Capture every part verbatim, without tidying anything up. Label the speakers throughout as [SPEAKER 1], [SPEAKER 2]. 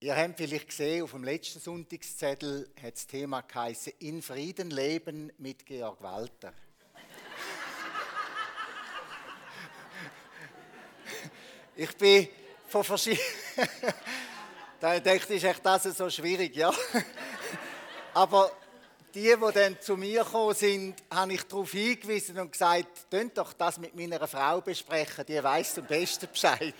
[SPEAKER 1] Ihr habt vielleicht gesehen, auf dem letzten Sonntagszettel hat das Thema geheißen, in Frieden leben mit Georg Walter. Ich bin von verschiedenen... Da dachte ich, ist das so schwierig, ja. Aber die, die dann zu mir gekommen sind, habe ich darauf hingewiesen und gesagt, könnt doch das mit meiner Frau besprechen, die weiss am besten Bescheid.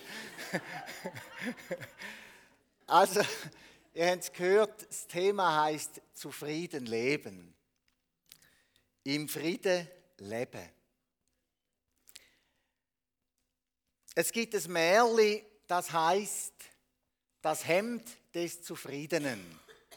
[SPEAKER 1] Also, ihr habt es gehört, das Thema heisst zufrieden leben. Im Frieden leben. Es gibt ein Märchen, das heisst, das Hemd des Zufriedenen.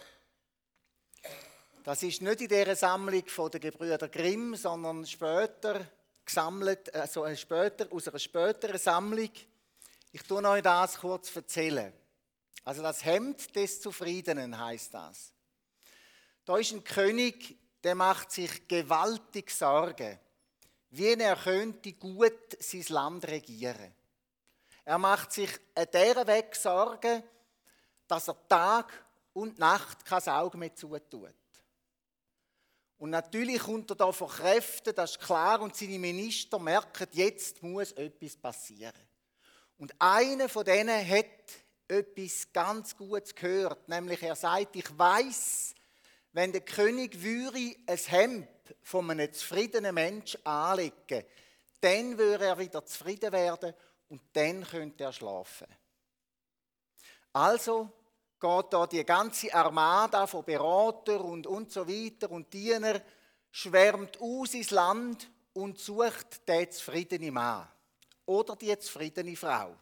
[SPEAKER 1] Das ist nicht in dieser Sammlung der Gebrüder Grimm, sondern später gesammelt, also später, aus einer späteren Sammlung. Ich tue euch das kurz erzählen. Also das Hemd des Zufriedenen heisst das. Da ist ein König, der macht sich gewaltig Sorgen, wie er könnte gut sein Land regieren. Er macht sich an dieser Weg Sorgen, dass er Tag und Nacht kein Auge mehr zutut. Und natürlich kommt er da vor Kräften, das ist klar, und seine Minister merken, jetzt muss etwas passieren. Und einer von denen hat etwas ganz Gutes gehört, nämlich er sagt, ich weiss, wenn der König würde ein Hemd von einem zufriedenen Menschen anlegen, dann würde er wieder zufrieden werden und dann könnte er schlafen. Also geht da die ganze Armada von Beratern und, und so weiter und Diener, schwärmt aus ins Land und sucht den zufriedenen Mann oder die zufriedene Frau.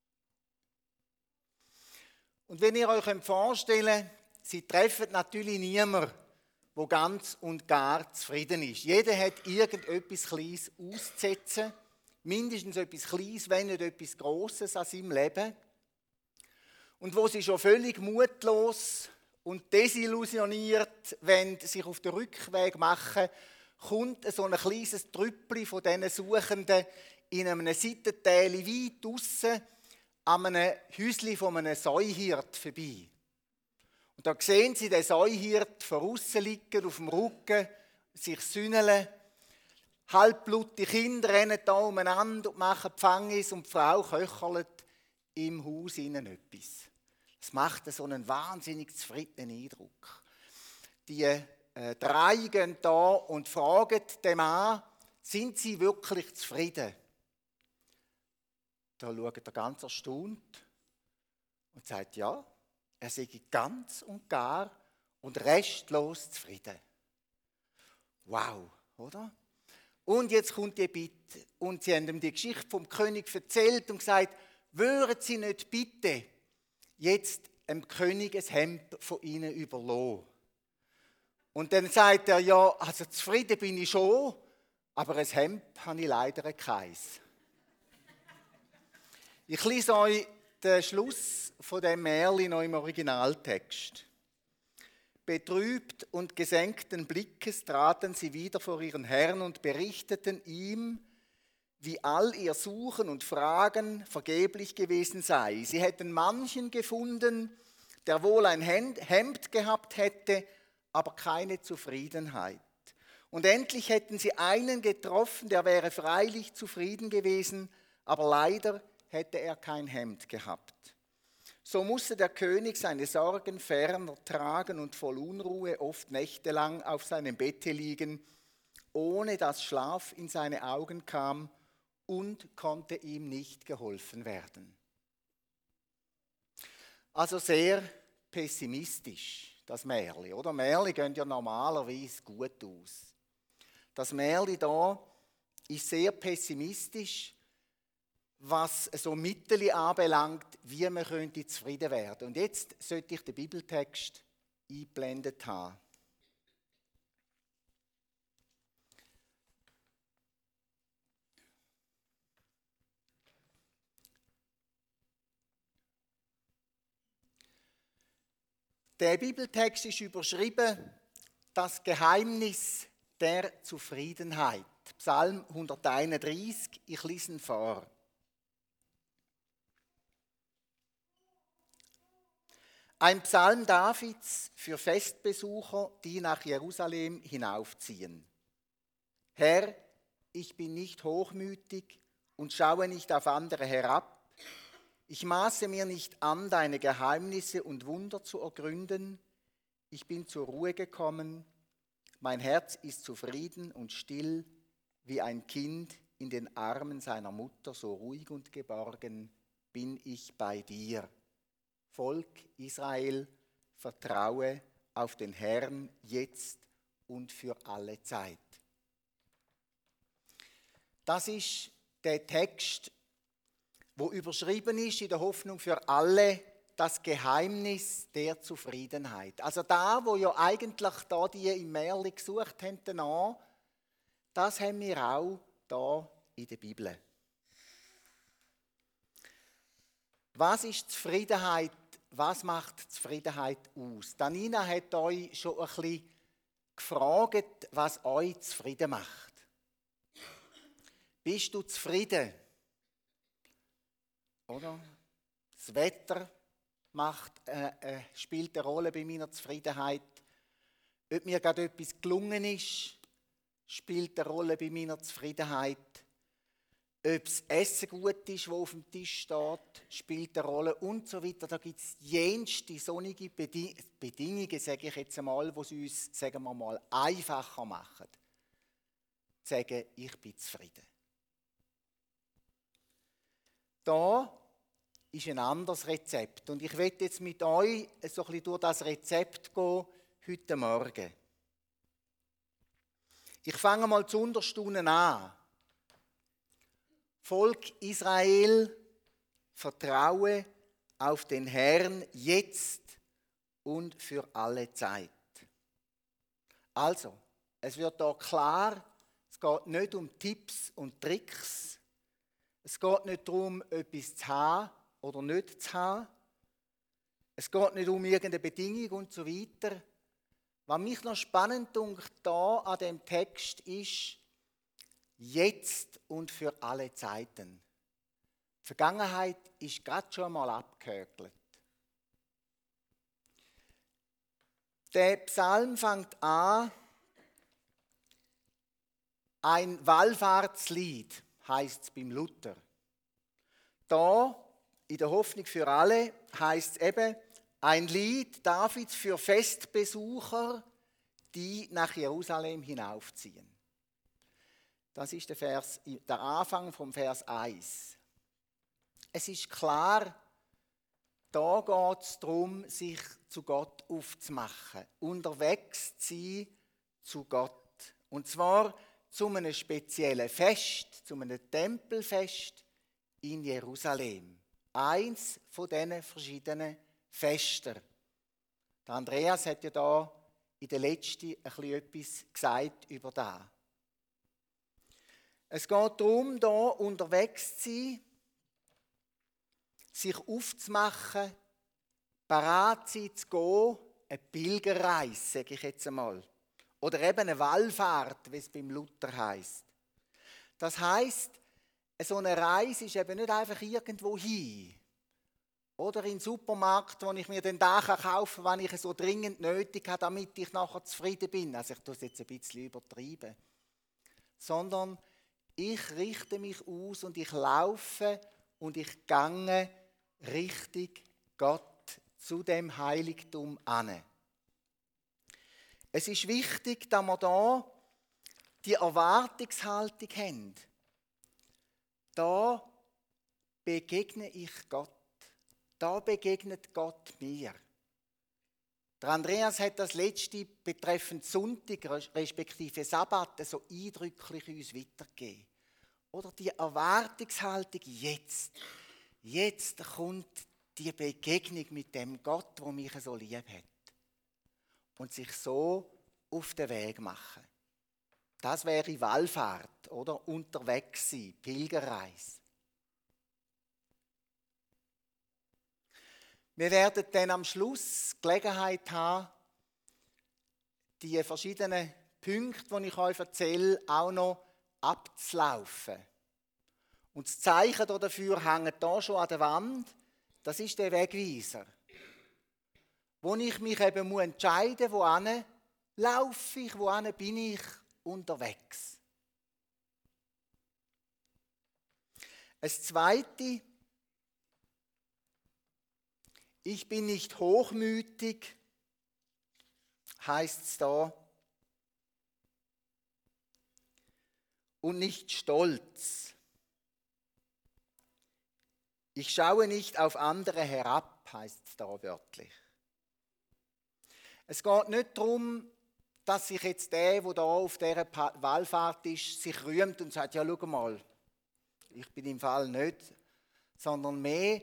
[SPEAKER 1] Und wenn ihr euch vorstellen könnt, sie treffen natürlich niemanden, der ganz und gar zufrieden ist. Jeder hat irgendetwas Kleines auszusetzen, mindestens etwas Kleines, wenn nicht etwas Grosses an seinem Leben. Und wo sie schon völlig mutlos und desillusioniert, wenn sie sich auf den Rückweg machen, kommt so ein kleines Trüppchen von diesen Suchenden in einem Seitental weit draussen an einem Häuschen von einem Säuhirt vorbei. Und da sehen sie den Säuhirt von aussen liegen, auf dem Rücken, sich sühneln. Halbblutige Kinder rennen da umeinander und machen Pfangis und die Frau köchelt im Haus ihnen etwas. Das macht so einen wahnsinnig zufriedenen Eindruck. Die äh, drei gehen da und fragen den Mann, sind sie wirklich zufrieden? Da schaut er ganz erstaunt und sagt, ja, er sei ganz und gar und restlos zufrieden. Wow, oder? Und jetzt kommt die Bitte. Und sie haben ihm die Geschichte vom König erzählt und gesagt, würden Sie nicht bitte jetzt dem König ein Hemd von Ihnen überlassen? Und dann sagt er, ja, also zufrieden bin ich schon, aber ein Hemd habe ich leider keins. Ich lese euch den Schluss von dem Märchen noch im Originaltext. Betrübt und gesenkten Blickes traten sie wieder vor ihren Herrn und berichteten ihm, wie all ihr Suchen und Fragen vergeblich gewesen sei. Sie hätten manchen gefunden, der wohl ein Hemd gehabt hätte, aber keine Zufriedenheit. Und endlich hätten sie einen getroffen, der wäre freilich zufrieden gewesen, aber leider hätte er kein Hemd gehabt. So musste der König seine Sorgen ferner tragen und voll Unruhe oft nächtelang auf seinem Bette liegen, ohne dass Schlaf in seine Augen kam und konnte ihm nicht geholfen werden. Also sehr pessimistisch, das Märchen, oder? Märchen gehen ja normalerweise gut aus. Das Märchen da ist sehr pessimistisch, was so Mittel anbelangt, wie man könnte zufrieden werden. Und jetzt sollte ich den Bibeltext eingeblendet haben. Der Bibeltext ist überschrieben, das Geheimnis der Zufriedenheit. Psalm hunderteinunddreißig, ich lese ihn vor. Ein Psalm Davids für Festbesucher, die nach Jerusalem hinaufziehen. Herr, ich bin nicht hochmütig und schaue nicht auf andere herab. Ich maße mir nicht an, deine Geheimnisse und Wunder zu ergründen. Ich bin zur Ruhe gekommen. Mein Herz ist zufrieden und still, wie ein Kind in den Armen seiner Mutter, so ruhig und geborgen bin ich bei dir. Volk Israel, vertraue auf den Herrn jetzt und für alle Zeit. Das ist der Text, wo überschrieben ist in der Hoffnung für alle, das Geheimnis der Zufriedenheit. Also da, wo ja eigentlich da die im Märchen gesucht haben, danach, das haben wir auch da in der Bibel. Was ist Zufriedenheit? Was macht Zufriedenheit aus? Danina hat euch schon ein bisschen gefragt, was euch zufrieden macht. Bist du zufrieden? Oder? Das Wetter macht, äh, äh, spielt eine Rolle bei meiner Zufriedenheit. Ob mir gerade etwas gelungen ist, spielt eine Rolle bei meiner Zufriedenheit. Ob das Essen gut ist, das auf dem Tisch steht, spielt eine Rolle und so weiter. Da gibt es jenste sonnige Beding- Bedingungen, sage ich jetzt einmal, die es uns, sagen wir mal, einfacher machen. Zu sagen, ich bin zufrieden. Da ist ein anderes Rezept. Und ich werde jetzt mit euch so ein bisschen durch das Rezept gehen, heute Morgen. Ich fange mal zu unterstaunen an. Volk Israel, vertraue auf den Herrn jetzt und für alle Zeit. Also, es wird da klar, es geht nicht um Tipps und Tricks. Es geht nicht darum, etwas zu haben oder nicht zu haben. Es geht nicht um irgendeine Bedingung und so weiter. Was mich noch spannend dunkt da an dem Text ist, jetzt und für alle Zeiten. Die Vergangenheit ist gerade schon mal abgehökelt. Der Psalm fängt an, ein Wallfahrtslied, heisst es beim Luther. Da, in der Hoffnung für alle, heisst es eben, ein Lied Davids für Festbesucher, die nach Jerusalem hinaufziehen. Das ist der, Vers, der Anfang vom Vers eins. Es ist klar, da geht es darum, sich zu Gott aufzumachen, unterwegs zu sein zu Gott. Und zwar zu einem speziellen Fest, zu einem Tempelfest in Jerusalem. Eins von diesen verschiedenen Festen. Der Andreas hat ja da in der letzten ein bisschen etwas gesagt über das. Es geht darum, hier unterwegs zu sein, sich aufzumachen, parat zu sein, zu gehen, eine Pilgerreise, sage ich jetzt einmal. Oder eben eine Wallfahrt, wie es beim Luther heisst. Das heisst, so eine Reise ist eben nicht einfach irgendwo hin. Oder in den Supermarkt, wo ich mir den Tag kaufen kann, wenn ich es so dringend nötig habe, damit ich nachher zufrieden bin. Also ich tue es jetzt ein bisschen übertreiben. Sondern ich richte mich aus und ich laufe und ich gange Richtung Gott zu dem Heiligtum an. Es ist wichtig, dass wir da die Erwartungshaltung haben. Da begegne ich Gott. Da begegnet Gott mir. Der Andreas hat das letzte betreffend Sonntag, respektive Sabbat, so eindrücklich uns weitergegeben. Oder die Erwartungshaltung jetzt. Jetzt kommt die Begegnung mit dem Gott, der mich so lieb hat. Und sich so auf den Weg machen. Das wäre Wallfahrt, oder? Unterwegs sein, Pilgerreise. Wir werden dann am Schluss Gelegenheit haben, die verschiedenen Punkte, die ich euch erzähle, auch noch abzulaufen. Und das Zeichen dafür hängt hier schon an der Wand. Das ist der Wegweiser. wo ich mich eben entscheiden muss, wohin laufe ich, wohin bin ich unterwegs. Das Zweite, ich bin nicht hochmütig, heißt es da, und nicht stolz. Ich schaue nicht auf andere herab, heißt es da wörtlich. Es geht nicht darum, dass sich jetzt der, der da auf dieser Wallfahrt ist, sich rühmt und sagt, ja, schau mal, ich bin im Fall nicht, sondern mehr,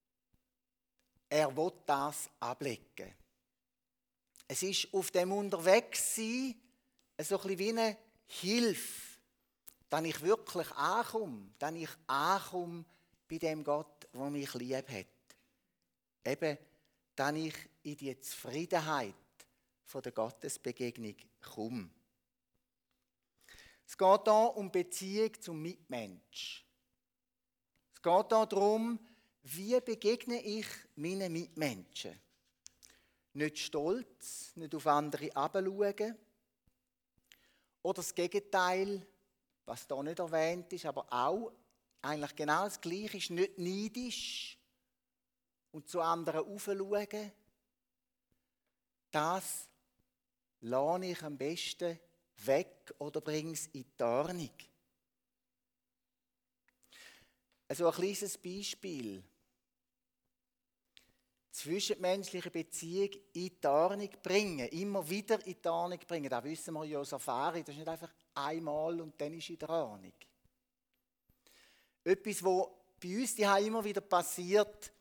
[SPEAKER 1] er will das ablegen. Es ist auf dem Unterwegssein so ein bisschen wie eine Hilfe, dass ich wirklich ankomme, dass ich ankomme bei dem Gott, der mich lieb hat. Eben, dass ich in die Zufriedenheit von der Gottesbegegnung komme. Es geht hier um Beziehung zum Mitmensch. Es geht hier darum, wie begegne ich meinen Mitmenschen. Nicht stolz, nicht auf andere herabschauen. Oder das Gegenteil, was hier nicht erwähnt ist, aber auch eigentlich genau das Gleiche ist, nicht neidisch und zu anderen aufschauen. Das lasse ich am besten weg oder bringe es in die Tarnung. Also ein kleines Beispiel. Zwischenmenschliche Beziehung in die Tarnung bringen, immer wieder in die Tarnung bringen. Das wissen wir ja aus Erfahrung. Das ist nicht einfach einmal und dann ist in der Tarnung. Etwas, was bei uns die immer wieder passiert.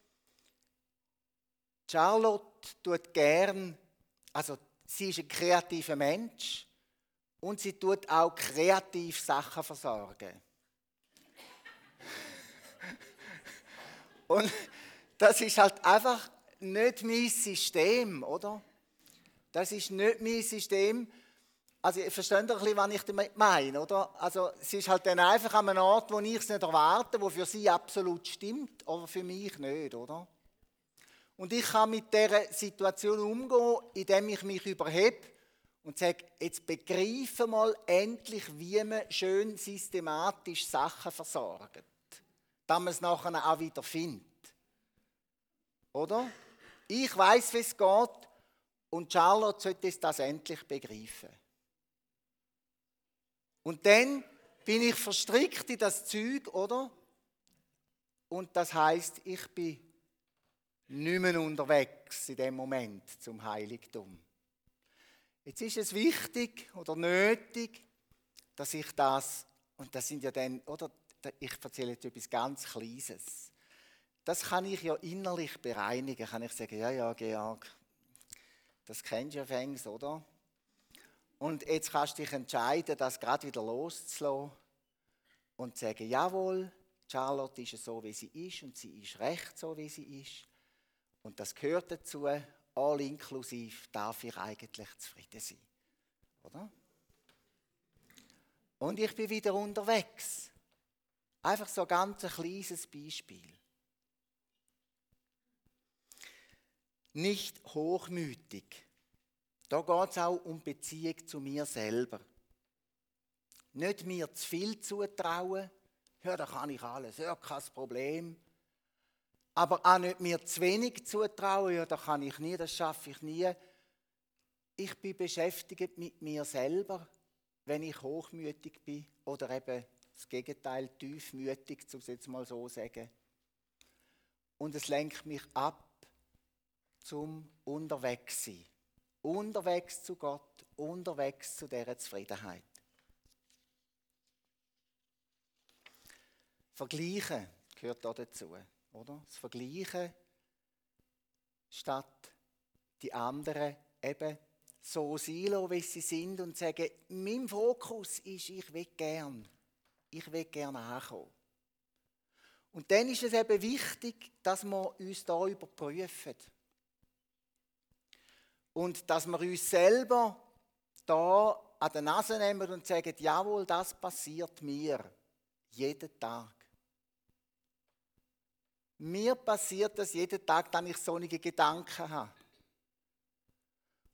[SPEAKER 1] Charlotte tut gern, also sie ist ein kreativer Mensch und sie tut auch kreativ Sachen versorgen. Und das ist halt einfach nicht mein System, oder? Das ist nicht mein System. Also ihr versteht doch ein bisschen, was ich damit meine, oder? Also es ist halt dann einfach an einem Ort, wo ich es nicht erwarte, wo für sie absolut stimmt, aber für mich nicht, oder? Und ich kann mit dieser Situation umgehen, indem ich mich überhebe und sage, jetzt begreife mal endlich, wie man schön systematisch Sachen versorgt, dass man es nachher auch wieder findet. Oder? Ich weiss, wie es geht und Charlotte sollte das endlich begreifen. Und dann bin ich verstrickt in das Zeug, oder? Und das heisst, ich bin nicht mehr unterwegs in dem Moment zum Heiligtum. Jetzt ist es wichtig oder nötig, dass ich das, und das sind ja dann, oder? Ich erzähle jetzt etwas ganz Kleines. Das kann ich ja innerlich bereinigen. Kann ich sagen, ja, ja, Georg, das kennst du ja fängst, oder? Und jetzt kannst du dich entscheiden, das gerade wieder loszulassen und zu sagen, jawohl, Charlotte ist so, wie sie ist und sie ist recht so, wie sie ist. Und das gehört dazu, all inklusiv darf ich eigentlich zufrieden sein. Oder? Und ich bin wieder unterwegs. Einfach so ein ganz kleines Beispiel. Nicht hochmütig. Da geht es auch um Beziehung zu mir selber. Nicht mir zu viel zutrauen, ja, da kann ich alles, ja, kein Problem. Aber auch nicht mir zu wenig zutrauen, ja, da kann ich nie, das schaffe ich nie. Ich bin beschäftigt mit mir selber, wenn ich hochmütig bin oder eben das Gegenteil, tiefmütig, um es jetzt mal so zu sagen. Und es lenkt mich ab zum Unterwegssein. Unterwegs zu Gott, unterwegs zu dieser Zufriedenheit. Vergleichen gehört da dazu, oder? Das Vergleichen statt die anderen eben so sein lassen, wie sie sind und sagen, mein Fokus ist, ich will gern, ich will gern ankommen. Und dann ist es eben wichtig, dass wir uns da überprüfen. Und dass wir uns selber da an der Nase nehmen und sagen, jawohl, das passiert mir jeden Tag. Mir passiert das jeden Tag, dass ich solche Gedanken habe.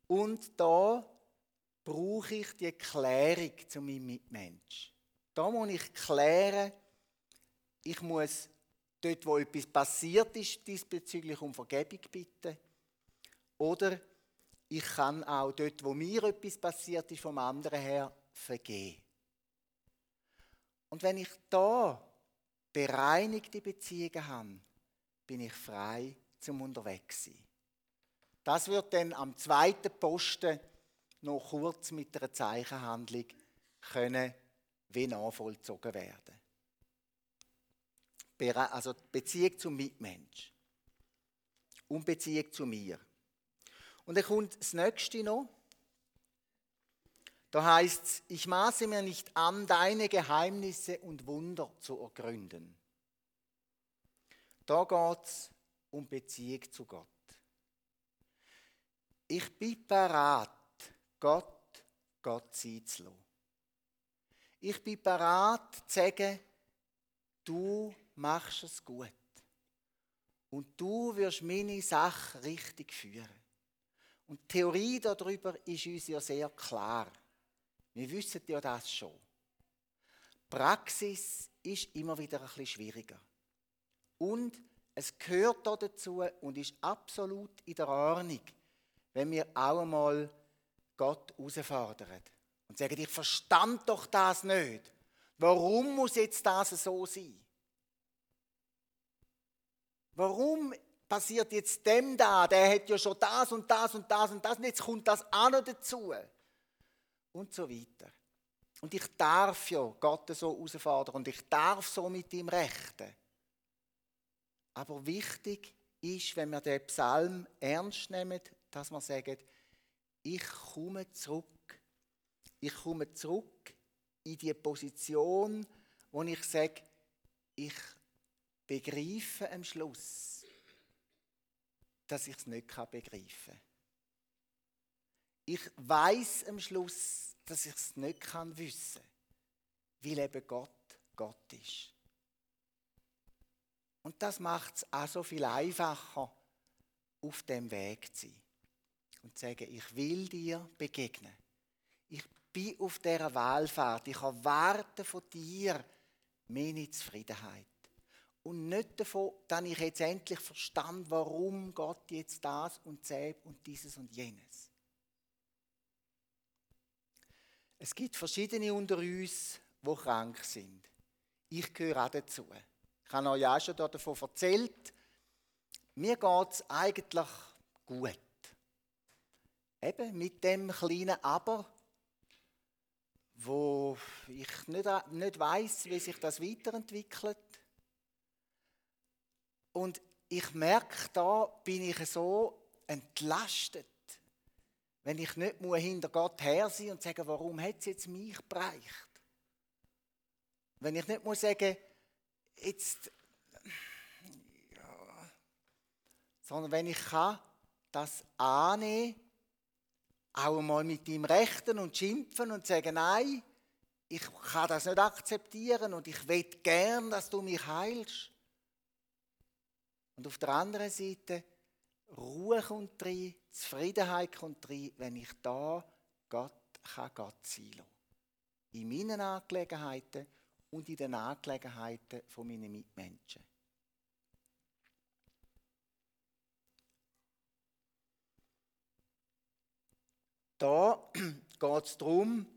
[SPEAKER 1] Und da brauche ich die Klärung zu meinem Mitmensch. Da muss ich klären, ich muss dort, wo etwas passiert ist, diesbezüglich um Vergebung bitten. Oder ich kann auch dort, wo mir etwas passiert ist, vom anderen her vergeben. Und wenn ich da bereinigte Beziehungen habe, bin ich frei zum Unterwegssein. Das wird dann am zweiten Posten noch kurz mit einer Zeichenhandlung können wie nachvollzogen werden. Also die Beziehung zum Mitmensch und die Beziehung zu mir. Und dann kommt das Nächste noch. Da heißt es, ich maße mir nicht an, deine Geheimnisse und Wunder zu ergründen. Da geht es um Beziehung zu Gott. Ich bin bereit, Gott Gott sein zu lassen. Ich bin bereit zu sagen, du machst es gut. Und du wirst meine Sache richtig führen. Und die Theorie darüber ist uns ja sehr klar. Wir wissen ja das schon. Die Praxis ist immer wieder ein bisschen schwieriger. Und es gehört da dazu und ist absolut in der Ordnung, wenn wir auch einmal Gott herausfordern und sagen, ich verstand doch das nicht. Warum muss jetzt das so sein? Warum passiert jetzt dem da? Der hat ja schon das und das und das und das und jetzt kommt das auch noch dazu. Und so weiter. Und ich darf ja Gott so herausfordern und ich darf so mit ihm rechten. Aber wichtig ist, wenn wir den Psalm ernst nehmen, dass wir sagen, ich komme zurück. Ich komme zurück in die Position, wo ich sage, ich begreife am Schluss, dass ich es nicht begreifen kann. Ich weiß am Schluss, dass ich es nicht kann wissen, weil eben Gott Gott ist. Und das macht es auch so viel einfacher, auf dem Weg zu sein. Und zu sagen, ich will dir begegnen. Ich bin auf dieser Wallfahrt. Ich erwarte von dir meine Zufriedenheit. Und nicht davon, dass ich jetzt endlich verstand, warum Gott jetzt das und das und dieses und jenes. Es gibt verschiedene unter uns, die krank sind. Ich gehöre auch dazu. Ich habe euch auch schon davon erzählt. Mir geht es eigentlich gut. Eben mit dem kleinen Aber, wo ich nicht, nicht weiss, wie sich das weiterentwickelt. Und ich merke, da bin ich so entlastet, wenn ich nicht hinter Gott her sein und sagen, warum hat es jetzt mich bereicht? Wenn ich nicht muss sagen, jetzt, ja, sondern wenn ich kann, das annehmen, auch einmal mit ihm rechten und schimpfen und sagen, nein, ich kann das nicht akzeptieren und ich will gern, dass du mich heilst. Und auf der anderen Seite, Ruhe kommt rein, Zufriedenheit kommt rein, wenn ich da Gott kann Gott sein lassen. In meinen Angelegenheiten und in den Angelegenheiten von meinen Mitmenschen. Da geht es darum,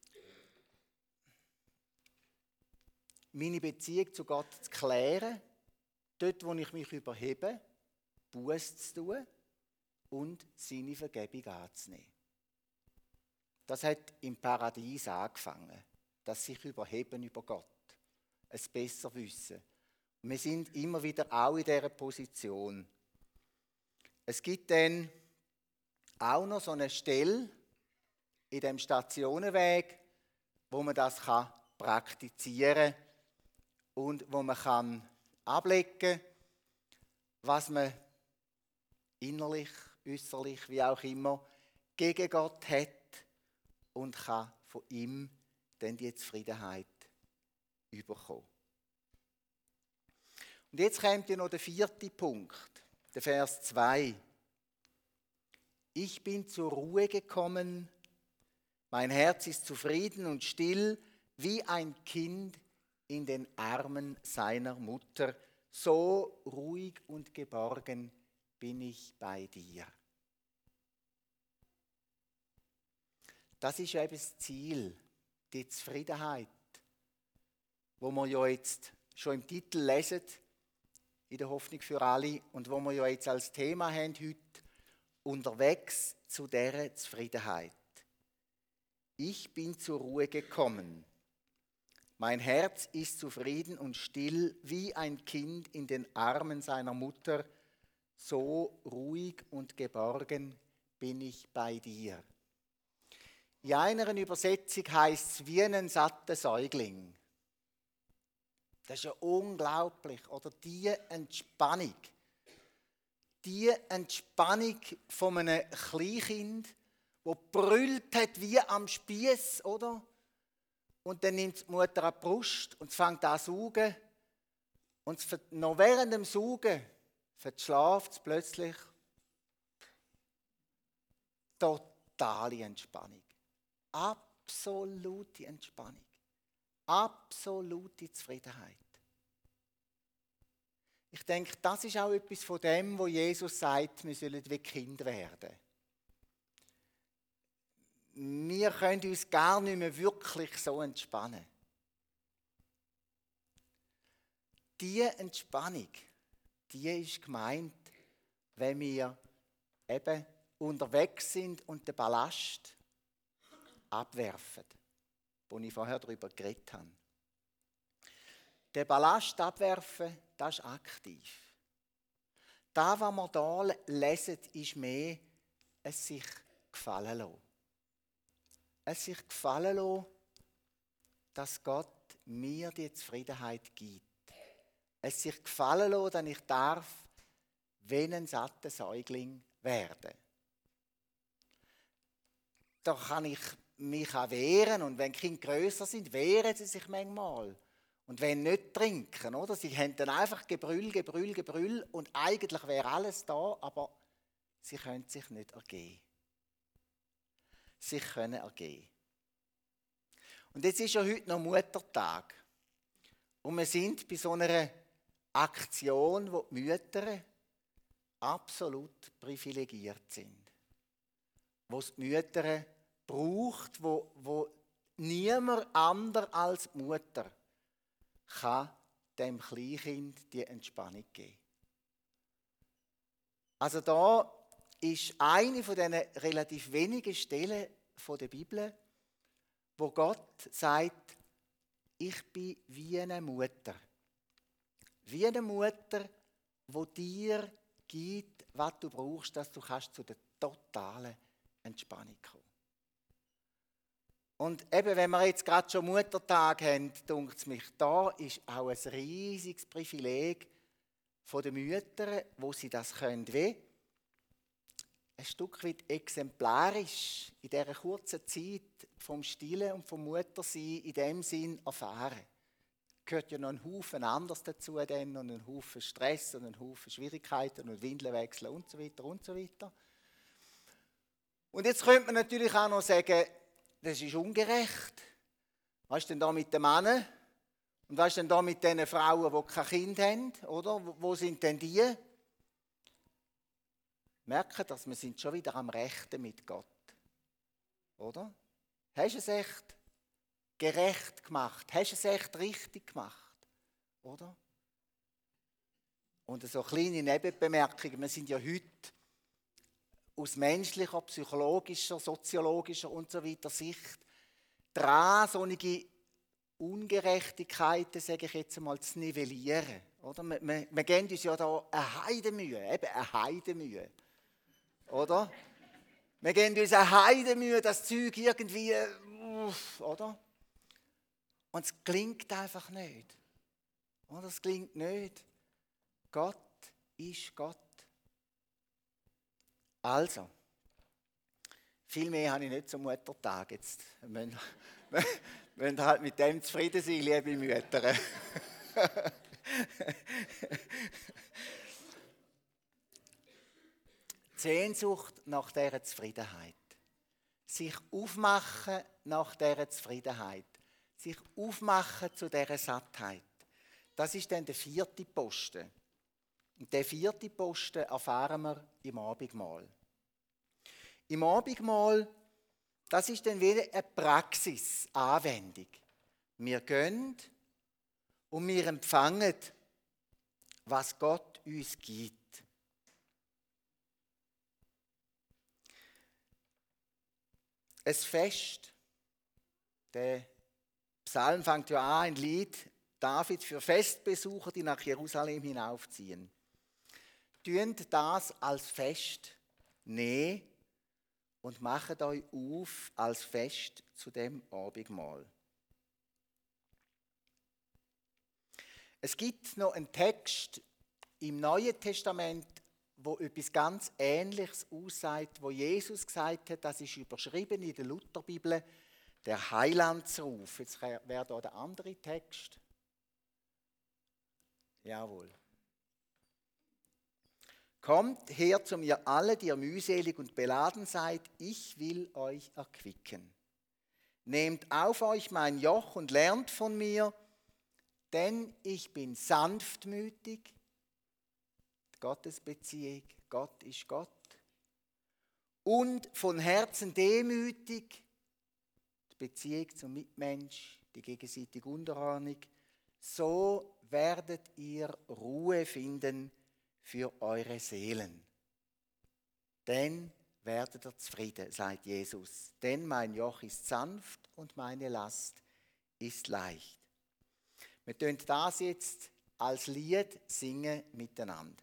[SPEAKER 1] meine Beziehung zu Gott zu klären, dort, wo ich mich überhebe, Buße zu tun und seine Vergebung anzunehmen. Das hat im Paradies angefangen, dass sich überheben über Gott, es besser wissen. Und wir sind immer wieder auch in dieser Position. Es gibt dann auch noch so eine Stelle in dem Stationenweg, wo man das kann praktizieren und wo man kann ablegen, was man innerlich, äußerlich, wie auch immer, gegen Gott hat und kann von ihm dann die Zufriedenheit bekommen. Und jetzt kommt ja noch der vierte Punkt, der Vers zwei. Ich bin zur Ruhe gekommen, mein Herz ist zufrieden und still, wie ein Kind in den Armen seiner Mutter. So ruhig und geborgen bin ich bei dir. Das ist eben das Ziel, die Zufriedenheit, wo wir ja jetzt schon im Titel lesen, in der Hoffnung für alle, und wo wir ja jetzt als Thema haben heute, unterwegs zu dieser Zufriedenheit. Ich bin zur Ruhe gekommen. Mein Herz ist zufrieden und still, wie ein Kind in den Armen seiner Mutter. So ruhig und geborgen bin ich bei dir. In einer Übersetzung heißt es wie ein satter Säugling. Das ist ja unglaublich, oder? Die Entspannung. Die Entspannung von einem Kleinkind, das brüllt hat wie am Spiess, oder? Und dann nimmt die Mutter an die Brust und fängt an zu saugen. Und noch während dem Saugen verschlaft es plötzlich. Totale Entspannung. Absolute Entspannung. Absolute Zufriedenheit. Ich denke, das ist auch etwas von dem, wo Jesus sagt, wir sollen wie Kinder werden. Wir können uns gar nicht mehr wirklich so entspannen. Diese Entspannung, die ist gemeint, wenn wir eben unterwegs sind und den Ballast abwerfen, wo ich vorher darüber geredet habe. Den Ballast abwerfen, das ist aktiv. Das, was wir hier lesen, ist mehr es sich gefallen lassen. Es sich gefallen lassen, dass Gott mir die Zufriedenheit gibt. Es sich gefallen lassen, dass ich darf, wenn ein satter Säugling werden. Da kann ich mich auch wehren, und wenn die Kinder grösser sind, wehren sie sich manchmal. Und wenn nicht trinken, oder? Sie haben dann einfach Gebrüll, Gebrüll, Gebrüll, und eigentlich wäre alles da, aber sie können sich nicht ergeben. Sich können ergeben. Und jetzt ist ja heute noch Muttertag. Und wir sind bei so einer Aktion, wo die Mütter absolut privilegiert sind. Wo es die Mütter braucht, wo, wo niemand anderes als die Mutter kann dem Kleinkind die Entspannung geben. Also da ist eine von diesen relativ wenigen Stellen von der Bibel, wo Gott sagt, ich bin wie eine Mutter. Wie eine Mutter, die dir gibt, was du brauchst, dass du kannst zu der totalen Entspannung kommen. Und eben, wenn wir jetzt gerade schon Muttertag haben, denkt es mich, da ist auch ein riesiges Privileg von den Müttern, wo sie das können, wie ein Stück weit exemplarisch in dieser kurzen Zeit vom Stillen und vom Muttersein in dem Sinn erfahren. Da gehört ja noch ein Haufen anderes dazu, dann, und ein Haufen Stress und ein Haufen Schwierigkeiten und Windeln wechseln und so weiter und so weiter. Und jetzt könnte man natürlich auch noch sagen, das ist ungerecht. Was ist denn da mit den Männern? Und was ist denn da mit den Frauen, die kein Kind haben? Oder? Wo sind denn die? Merken, dass wir sind schon wieder am Rechten mit Gott. Oder? Hast du es echt gerecht gemacht? Hast du es echt richtig gemacht? Oder? Und so kleine Nebenbemerkungen. Wir sind ja heute aus menschlicher, psychologischer, soziologischer und so weiter Sicht dran, solche Ungerechtigkeiten, sage ich jetzt einmal, zu nivellieren. Oder? Wir, wir, wir geben uns ja da eine Heidemühe, eben eine Heidemühe. Oder? Wir geben uns eine Heidemühe, das Zeug irgendwie, uff, oder? Und es klingt einfach nicht. Oder? Es klingt nicht. Gott ist Gott. Also, viel mehr habe ich nicht zum Muttertag jetzt. Wir müssen halt mit dem zufrieden sein, liebe Mütter. Sehnsucht nach dieser Zufriedenheit. Sich aufmachen nach dieser Zufriedenheit. Sich aufmachen zu dieser Sattheit. Das ist dann der vierte Posten. Und den vierten Posten erfahren wir im Abendmahl. Im Abendmahl, das ist dann wieder eine Praxis, Anwendung. Wir gehen und wir empfangen, was Gott uns gibt. Ein Fest. Der Psalm fängt ja an, ein Lied, David für Festbesucher, die nach Jerusalem hinaufziehen. Tönt das als Fest nehmen und macht euch auf als Fest zu dem Abendmahl. Es gibt noch einen Text im Neuen Testament, wo etwas ganz Ähnliches aussagt, wo Jesus gesagt hat, das ist überschrieben in der Lutherbibel, der Heilandsruf. Jetzt wäre da der andere Text. Jawohl. Kommt her zu mir alle, die ihr mühselig und beladen seid, ich will euch erquicken. Nehmt auf euch mein Joch und lernt von mir, denn ich bin sanftmütig. Gottesbeziehung, Gott ist Gott. Und von Herzen demütig, die Beziehung zum Mitmensch, die gegenseitige Unterordnung. So werdet ihr Ruhe finden für eure Seelen. Dann werdet ihr zufrieden, sagt Jesus. Denn mein Joch ist sanft und meine Last ist leicht. Wir tun das jetzt als Lied singen miteinander.